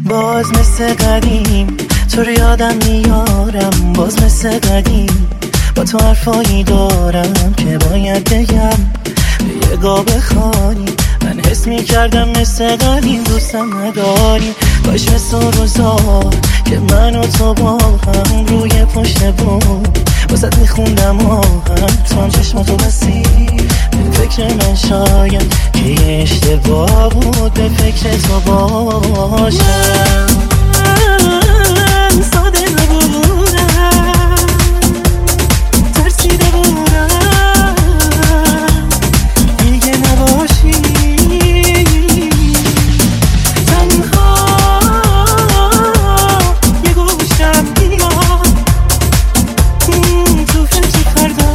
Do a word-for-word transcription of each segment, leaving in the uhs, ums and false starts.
باز مثل قدیم تو رو یادم میارم، باز مثل قدیم با تو حرفایی دارم که باید بگم. یه گاه بخوانی من حس میکردم مثل قدیم دوستم نداری. کاش مثل روزا که من و تو با هم روی پشت بود واسه میخوندم آهم تا چشماتو بسی. به فکر من شاید که یه اشتباه بود به فکر تو باشم. من ساده نبودم، ترسیده بودم دیگه نباشی تنها. یه گوشم بیاد تو فکر فردا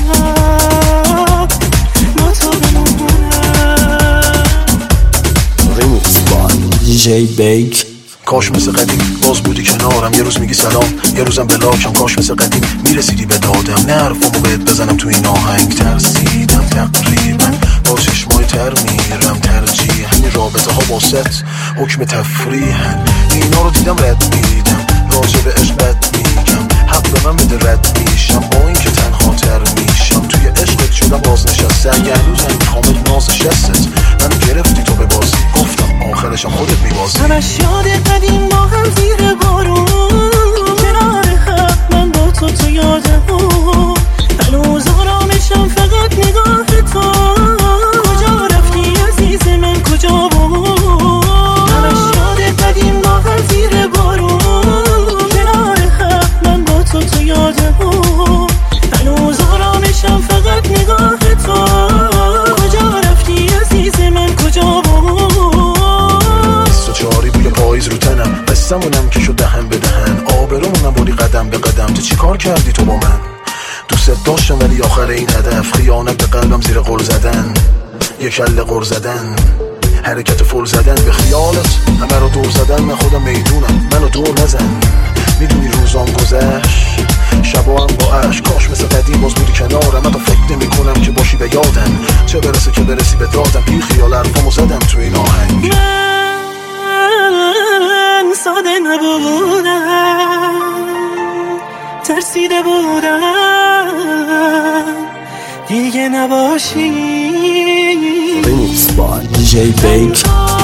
با تو بمونم. ریمیکس با دی جی بیک. کاش مثل قدیم باز بودی کنارم، یه روز میگی سلام یه روزم بلاکم. کاش مثل قدیم میرسیدی به دادم، نه حرفامو بهت بزنم تو این آهنگ. ترسیدم تقریبا با چشمای تر میرم، ترجیح همین رابطه ها باست حکم تفریحن. اینا رو دیدم رد میدم، راجع به عشقت میگم حق به من بده رد میشم. با این که تنها تر میشم توی عشقت شدم بازنشسته. یه هنوزم میخوام ناز شستت منو گرفتی تو به بازی، گفتم آخرشم خودت میبازی. همش یاد قدیم با هم زیر بارون کنار هم من با تو تو یادم هنوز آرامشم فقط نگاه تو. کجا رفتی عزیز من کجا بود؟ همش یاد قدیم با هم زیر بارون کنار هم من با تو تو یادم هنوز آرامشم فقط نگاه تو. کجا رفتی عزیز من کجا بود؟ چاری بوی پاییز رو تنم، قصمونم که شد دهن به دهن. آبرومونم بودی قدم به قدم. تو چی کار کردی تو با من؟ دوست داشتم ولی آخر این هدف خیانت به قلبم زیر قل زدن. یه کله قر زدن، حرکت فل زدن به خیالت همه رو دور زدن. من خودم میدونم منو دور نزن، میدونی روزام گذشت شبا هم با عشق. کاش مثل قدیم باز بودی کنارم، من فکر نمی کنم که باشی به یادم. چه برسه که برسی به دادم، بی خیال حرفامو زدم تو این آهنگ. من ساده نبودم، ترسیده بودم دیگه نباشی. ریمیکس با دی جی بیک.